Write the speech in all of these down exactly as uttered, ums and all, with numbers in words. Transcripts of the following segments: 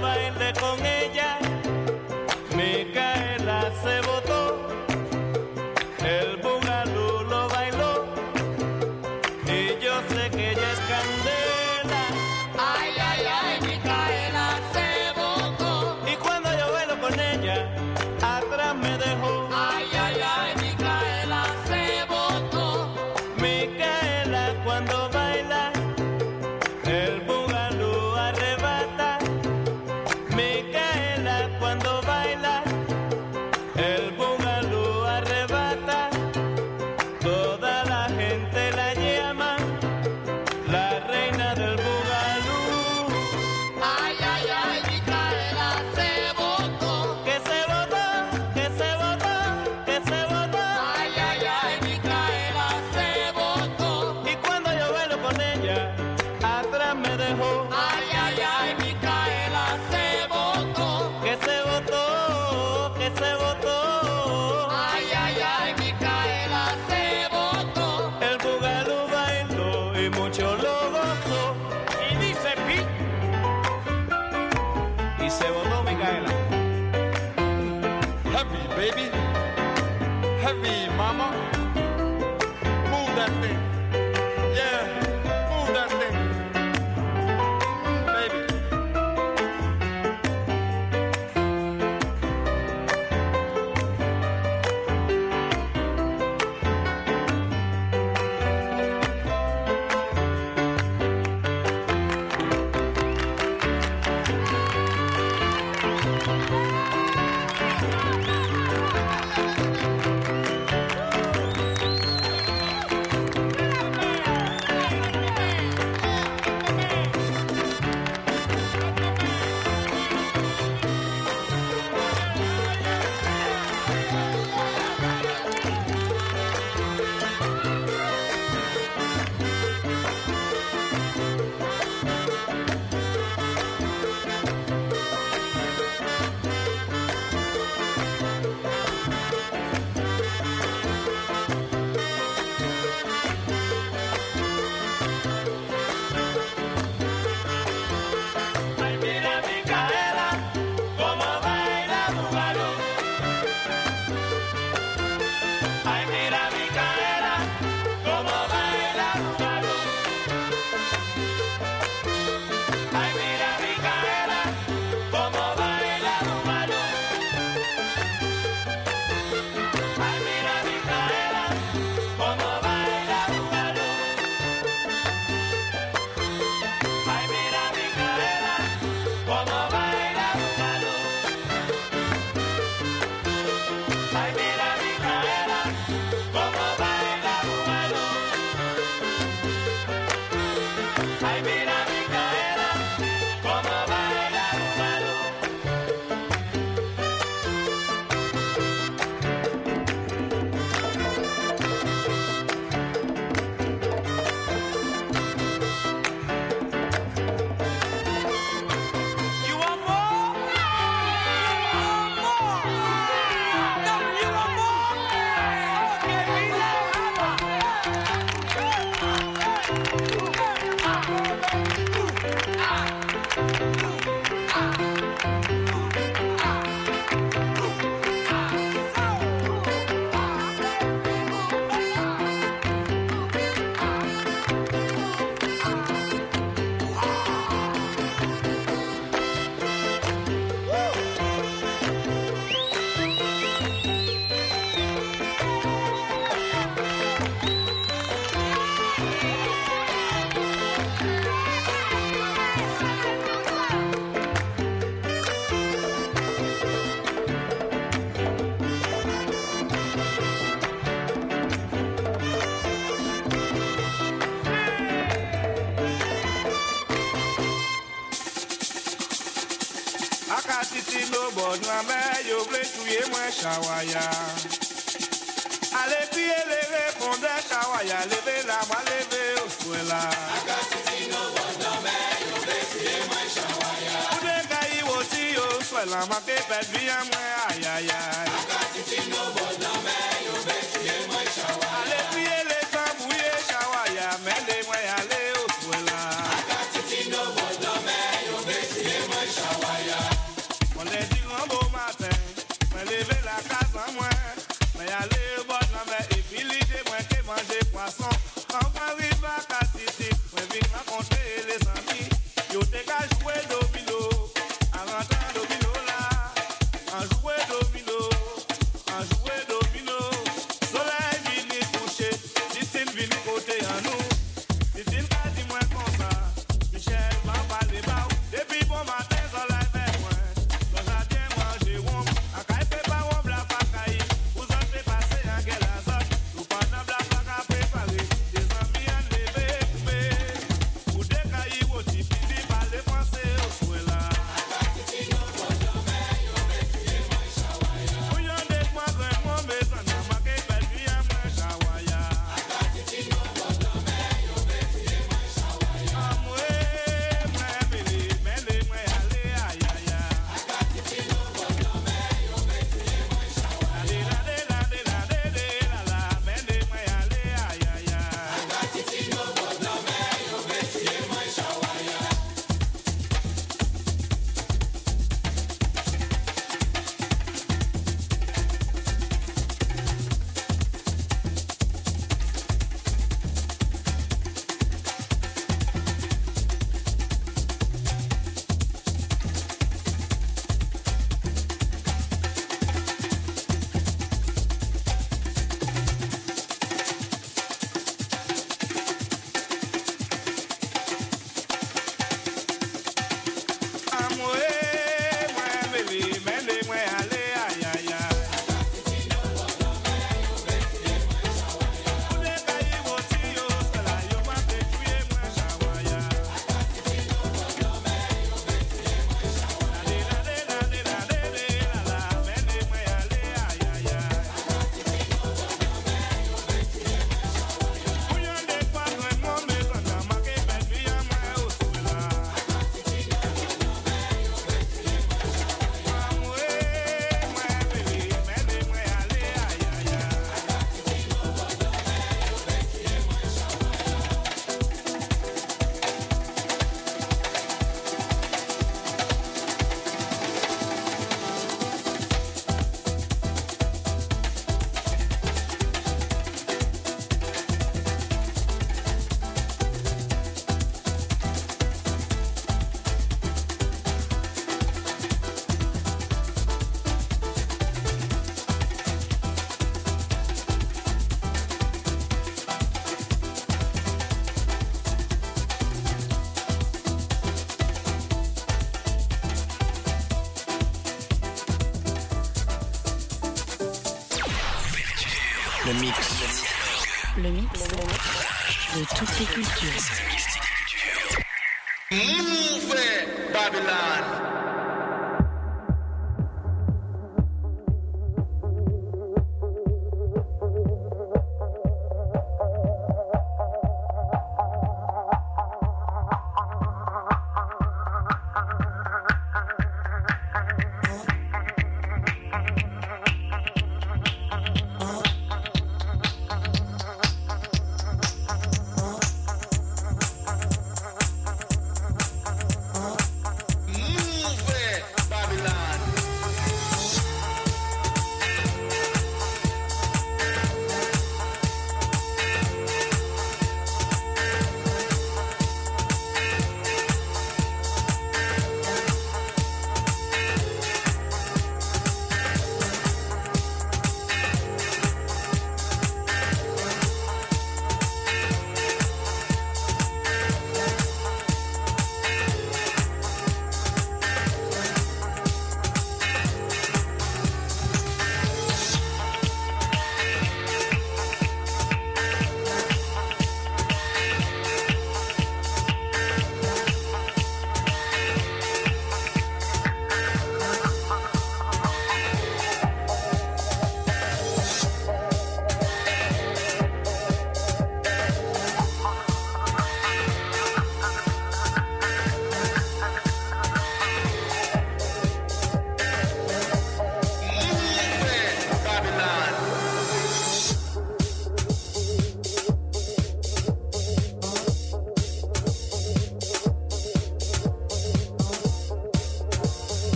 bailé con ella, Micaela se botó, el bugalú lo bailó, y yo sé que ella es candela. Ay, ay, ay, Micaela se botó. Y cuando yo bailo con ella, atrás me dejó. Ay, ay, ay, Micaela se botó. Micaela cuando baila, el bugalú arrebata. Micaela cuando baila, el bugalú arrebata. Toda la gente la llama la reina del bugalú. Ay, ay, ay, Micaela se botó. Que se botó, que se botó, que se botó. Ay, ay, ay, Micaela se botó. Y cuando yo bailo con ella, atrás me dejó. Ay, ay, ay, Micaela se botó. Que se botó, que se botó. Ay, ay, ay, Micaela se botó. El bugalú bailó y mucho lo gozó. Y dice pi. Y se botó Micaela. Heavy, baby. Heavy, mama. Move that thing. Yeah, move that thing. Baby. Ay, mira Micaela, cómo baila bugalú. Ay, mira Micaela, cómo baila bugalú. Ay, mira Micaela, cómo baila bugalú. Ay, mira Micaela, cómo baila bugalú. Ay, mira Micaela, cómo baila bugalú. Ay, mira Micaela, cómo baila bugalú. Ay, mira Micaela, cómo baila bugalú. You want more? You want more? Tell me you want more? Okay, be Akatiti no bon ame yo vle tuye mwen chawaya. Ale piye leve fonde chawaya, leve la mwa leve oswela. Akatiti no bon ame yo vle tuye mwen chawaya. Ude kayi woti oswela, make pet biya mwen ayayay. Akatiti no bon ame yo vle tuye mwen chawaya. Ale piye le tambouye chawaya, mende mwen ale oswela. Akatiti no bon ame yo vle tuye mwen chawaya. On les dit un beau matin, moi lever la case en moi, moi aller au bord de la mer et puis l'idée moi qui manger poisson. Quand on arrive à Cassisi, moi viens rencontrer les amis, yo t'es qu'à jouer domino, en rentrant domino là, en jouer domino, en jouer domino. Soleil vini coucher, dit-il vini côté en nous, dit-il qu'a dit moi comme ça, Michel m'a parlé bas, depuis bon matin soleil vers moi, dans un bien manger rond, à caille préparé on bla facaille, vous en faites passer en gueule à zot, nous pendant bla faca préparé, des amis en levé coupé, ou des cailles ou des pisi par les français au souhait là. Bouillon des moi grand mais ça n'a marqué belle vie à moi chawaya. Le mix. Le mix de toutes les cultures. Move it, Babylon. Mm.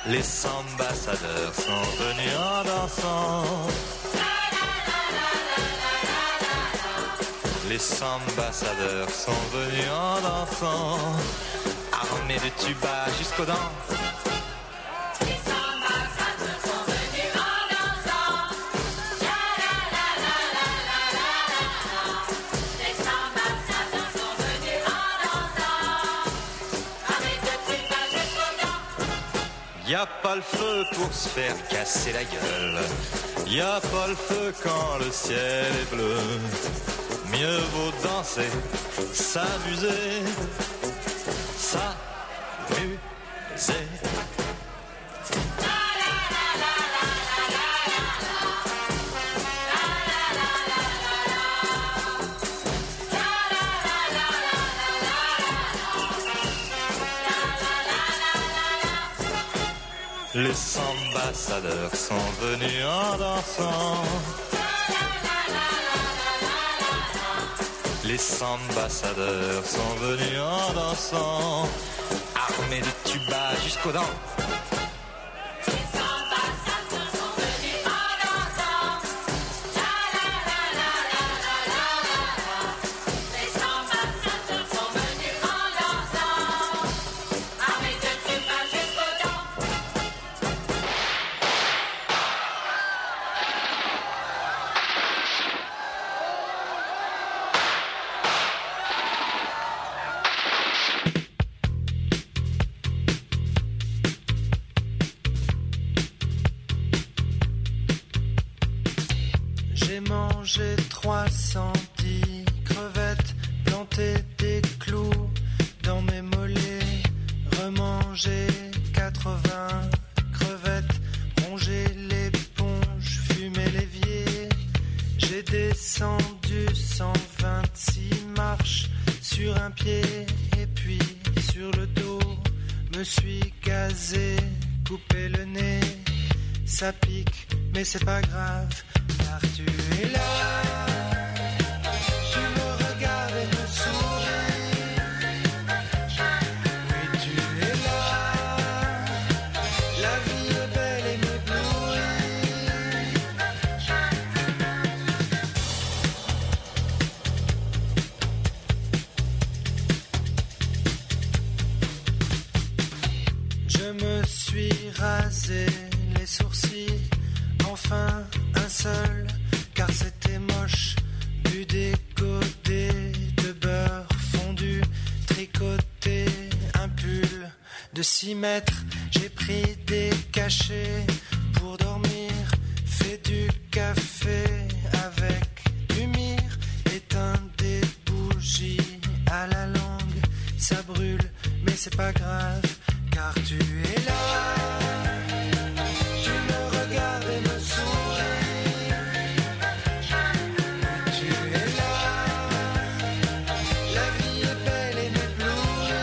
Les ambassadeurs sont venus en dansant. Les ambassadeurs sont venus en dansant, armés de tubas jusqu'aux dents. Les ambassadeurs sont venus en dansant. La la la la la la la la. Les ambassadeurs sont venus en dansant, armés de tubas jusqu'aux dents. Y a pas le feu pour se faire casser la gueule. Y a pas le feu quand le ciel est bleu. Mieux vaut danser, s'amuser, s'amuser. Les ambassadeurs sont venus en dansant. Les ambassadeurs sont venus en dansant, armés de tubas jusqu'aux dents. Les ambassadeurs sont venus en dansant. La la la la la la la la. Les ambassadeurs sont venus en dansant, armés de tubas jusqu'aux dents. J'ai mangé trois cent dix crevettes, planté des clous dans mes mollets, remangé quatre-vingts crevettes, rongé l'éponge, fumé l'évier. J'ai descendu cent vingt-six marches sur un pied et puis sur le dos. Me suis gazé, coupé le nez, ça pique, mais c'est pas grave. Car tu es là, tu me regardes et me souris. Oui, tu es là, la vie est belle et m'éblouit. Je me suis rasé les sourcils, enfin un seul, car c'était moche. Bu décoté de beurre fondu, tricoté un pull de six mètres. J'ai pris des cachets pour dormir, fait du café avec du myrrhe, éteint des bougies à la langue. Ça brûle, mais c'est pas grave, car tu es là. Tu me regardes et me souris. Tu es là, la vie est belle et m'éblouit.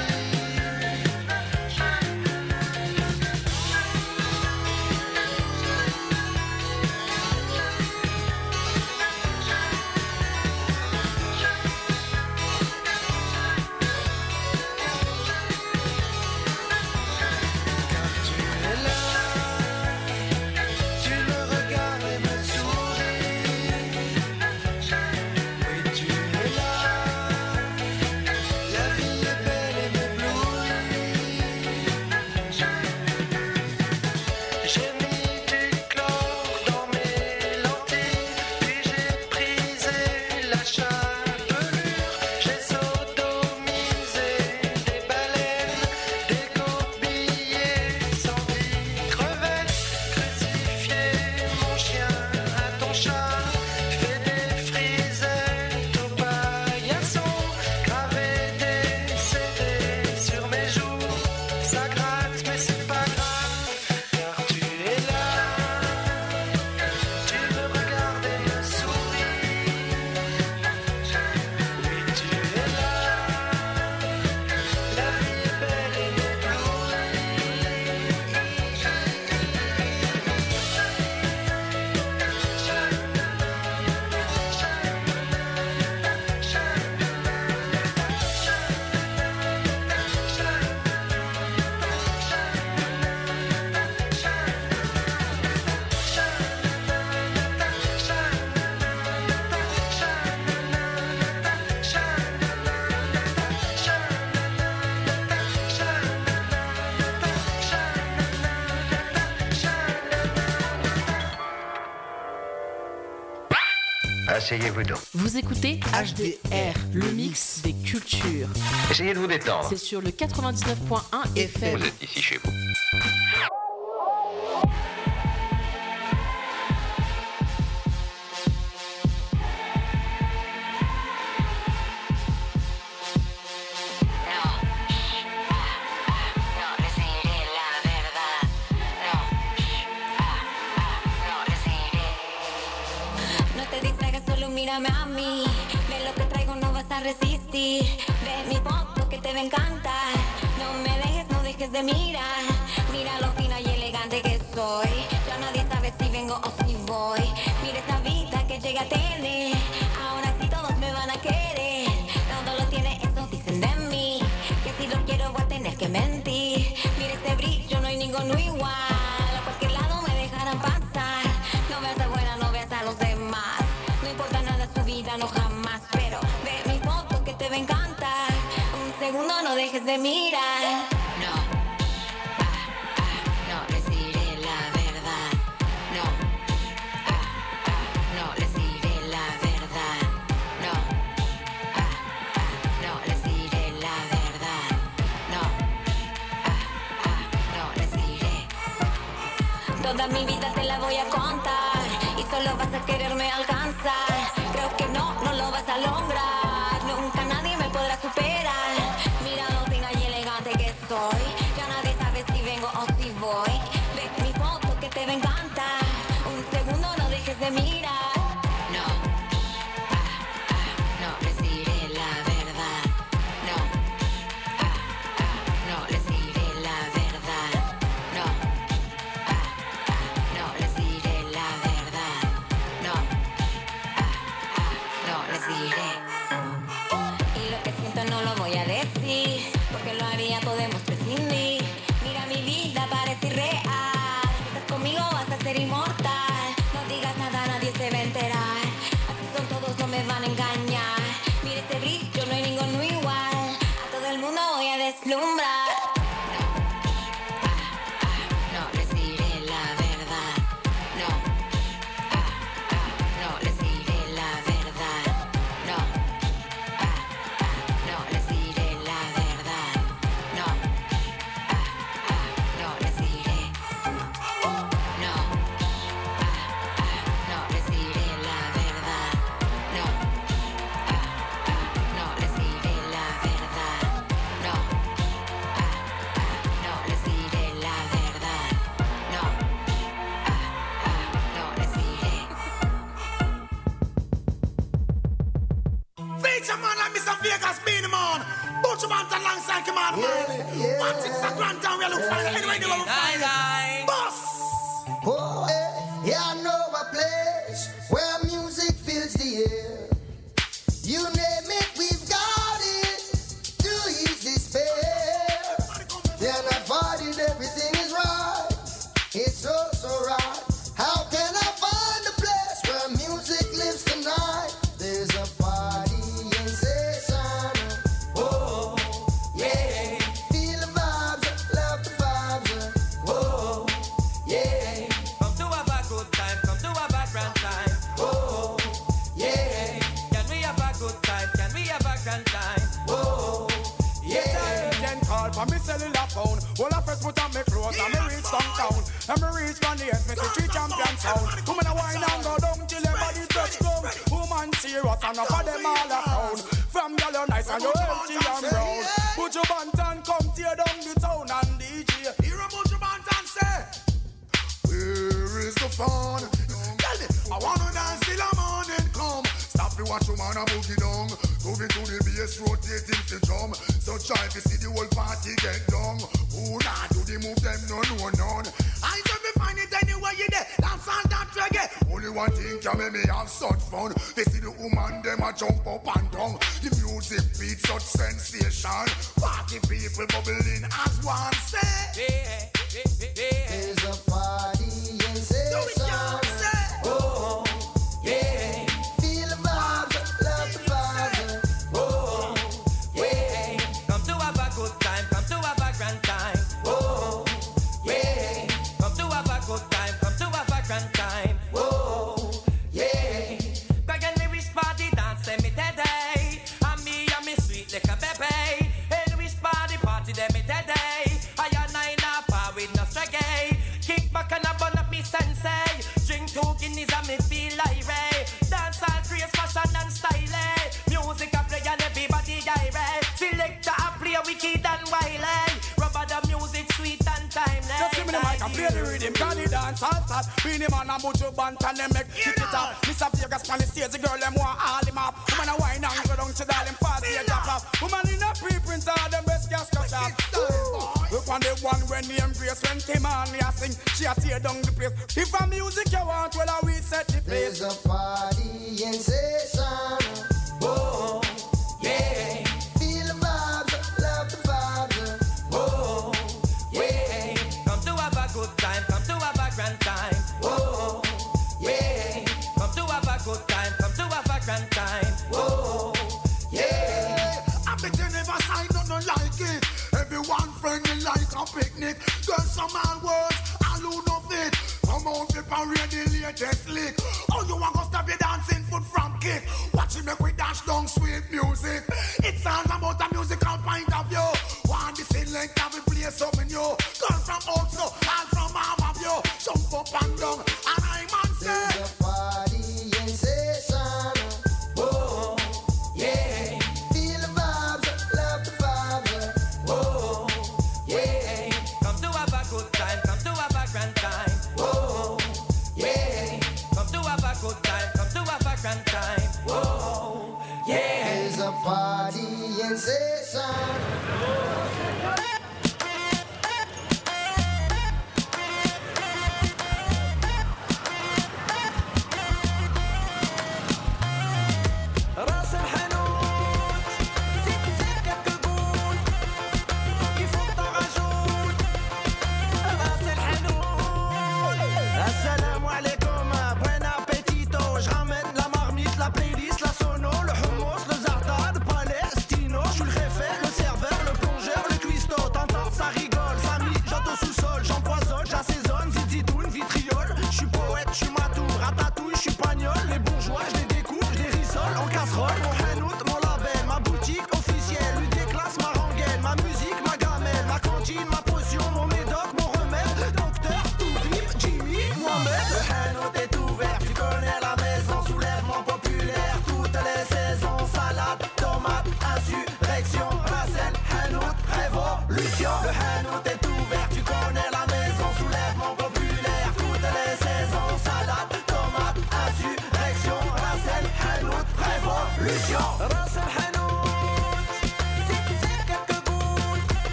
Car tu es asseyez-vous donc. Vous écoutez H D R, le mix des cultures. Essayez de vous détendre. C'est sur le quatre-vingt-dix-neuf point un F M. Vous êtes ici chez vous. Mírame a mí, ve lo que traigo, no vas a resistir. Ve mi foto que te va a encantar. No me dejes, no dejes de mirar. Mira lo fina y elegante que soy. Ya nadie sabe si vengo o si voy. Mira esta vida que llega a tener. Ahora sí todos me van a querer. Todo lo tiene, eso dicen de mí. Que si lo quiero voy a tener que mentir. Mira este brillo, no hay ninguno igual. A cualquier lado me dejarán pasar. No veas a buena, no veas a los demás. No importa nada su vida, no jamás. Pero ve mi foto que te va a encantar. Un segundo no dejes de mirar. No, ah, ah, no les diré la verdad. No, ah, ah, no les diré la verdad. No, ah, ah, no les diré la verdad. No, ah, ah, no les diré. Toda mi vida te la voy a contar. Y solo vas a quererme alcanzar. Creo que no, no lo vas a lograr. Nunca nadie me podrá superar. Mira lo fina y elegante que soy. Ya nadie sabe si vengo o si voy. Ve mi foto que te va a encantar. Un segundo no dejes de mirar. No, ah, ah, no les diré la verdad. No, ah, ah, no les diré la verdad. No, ah, ah, no les diré la verdad. No, ah, ah, no les diré. Y lo que siento no lo voy a decir, porque lo haría, podemos prescindir. Mira mi vida, parece irreal. Si estás conmigo vas a ser inmortal. No digas nada, nadie se va a enterar. Así son todos, no me van a engañar. Mira este brillo, no hay ninguno igual. A todo el mundo voy a deslumbrar. No les diré la verdad. No, ah, ah, no les diré la verdad. No, ah, ah, no les diré la verdad. No, ah, ah, no les diré. No, ah, ah, no les diré la verdad. No, ah, ah, no les diré la verdad. No, ah, ah, no les diré la verdad. No, ah, ah, no les diré. Feature man like Mister Vegas Beanie Man. Butcher man alongside Command Man. One six a grand town we look for. Anyway, they will find it. Boss. Oh, eh, yeah, I know a place where music fills the air. You name it, we've got it to ease despair. They're not fighting, everything is right. It's so, so right. How can I find a place where music lives tonight? There's a party in session. Oh, yeah. Feel the vibes, love the vibes. Oh, yeah. Come to have a good time, come to have a grand time. Oh, yeah. Can we have a good time, can we have a grand time? Oh, yeah. Then call for me cellular phone. Well, I first put on my clothes and me reach downtown. And me reach from the end, me see three champion sound. Woman a wine and go down till them body touch ground. Woman serious and enough of them all around. From girl you nice and you healthy and brown. Put your band and come tear down the town and D J. Hear a bunch of bantan say, where is the fun? Tell me, I wanna dance till the morning come. Stop to watch your man a boogie down. Moving to the bass, rotating the drum. So try to see the whole party get down. Who not do the move them no no none. I just me find it anywhere you there. Dance and dance reggae. Only one thing can make me have such fun. They see the woman them a jump up and down. The music beat such sensation. Party people bubbling as one say. Yeah, yeah, yeah, yeah. There's a party in session. Oh, yeah. Feel the vibes, love the vibes. Oh, Yeah. Come to have a good time, come to have a grand time. oh, Yeah. Come to have a good time, come to have a grand time. oh, yeah. Cause when we play the rhythm, call the dance all start. Beenie Man and Buju Banton, them make kick it up. Mister Vegas on the stage, the girl them want all him up. Woman a wine and go down to the them fast, they drop off. Woman in a pre-print, all them best gas cut off. Look on the one when name Grace, when Kim Anley a sing, she a tear down the place. If a music you want, well we set the place. There's a party in session. Oh, yeah. Feel the vibes, love the vibes. Oh, yeah. Come to have a good time, come to have a grand time. Oh, yeah. Come to have a good time, come to have a grand time. Oh, yeah. I bet you never sign nothing like it. Everyone friendly like a picnic. Girls some all words, all who know fit. Come on, the parade, the latest lick. Oh, you want to stop your dancing foot from kick? Watch it make we dash down sweet music. It's all about a musical point of view. One this in length, have we play something new. Girl from also, all from half of you. Jump up and down, and I'm on say. There's a party in session. Oh, yeah. Feel the vibes, love the vibes. Oh, yeah. Come to have a good time, come to have a grand time. Oh, yeah. Come to have a good time, come to have a grand time. Oh.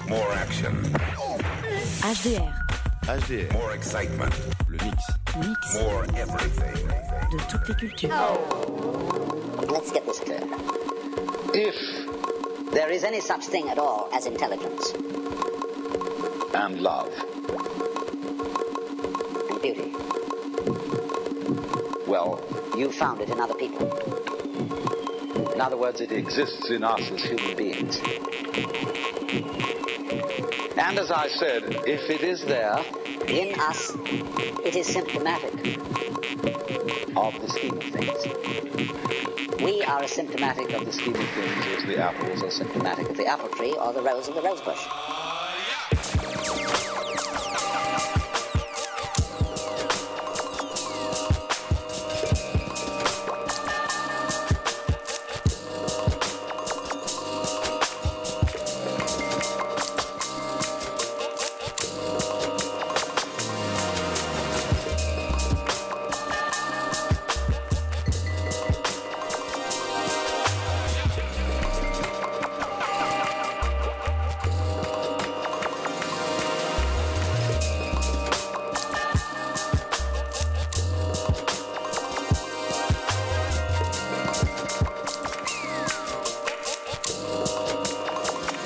More action. H D R. H D R. More excitement. Le mix. Mix. More everything. De toutes les cultures. Let's get this clear. If there is any such thing at all as intelligence and love and beauty, well, you found it in other people. In other words, it exists in us as human beings. And as I said, if it is there in us, it is symptomatic of the scheme of things. We are as symptomatic of the scheme of things as the apples are symptomatic of the apple tree or the rose of the rose bush.